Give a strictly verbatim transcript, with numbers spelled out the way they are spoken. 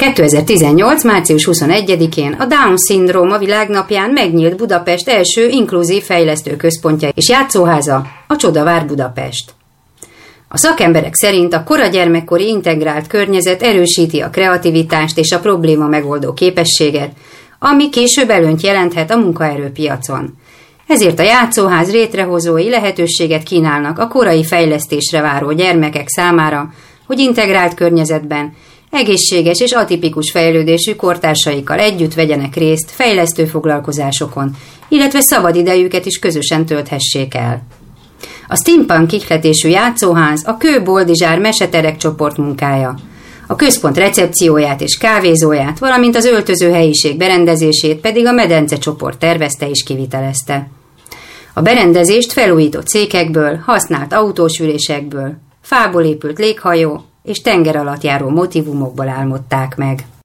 kétezer-tizennyolc. március huszonegyedikén a Down-szindróma világnapján megnyílt Budapest első inkluzív fejlesztő központja és játszóháza, a Csodavár Budapest. A szakemberek szerint a kora gyermekkori integrált környezet erősíti a kreativitást és a probléma megoldó képességet, ami később előnyt jelenthet a munkaerőpiacon. Ezért a játszóház létrehozói lehetőséget kínálnak a korai fejlesztésre váró gyermekek számára, hogy integrált környezetben, egészséges és atipikus fejlődésű kortársaikkal együtt vegyenek részt fejlesztő foglalkozásokon, illetve szabadidejüket is közösen tölthessék el. A steampunk ihletésű játszóház a Kő Boldizsár meseterek csoport munkája. A központ recepcióját és kávézóját, valamint az öltöző helyiség berendezését pedig a Medence csoport tervezte és kivitelezte. A berendezést felújított székekből, használt autósülésekből, fából épült léghajó és tenger alatt járó motívumokból álmodták meg.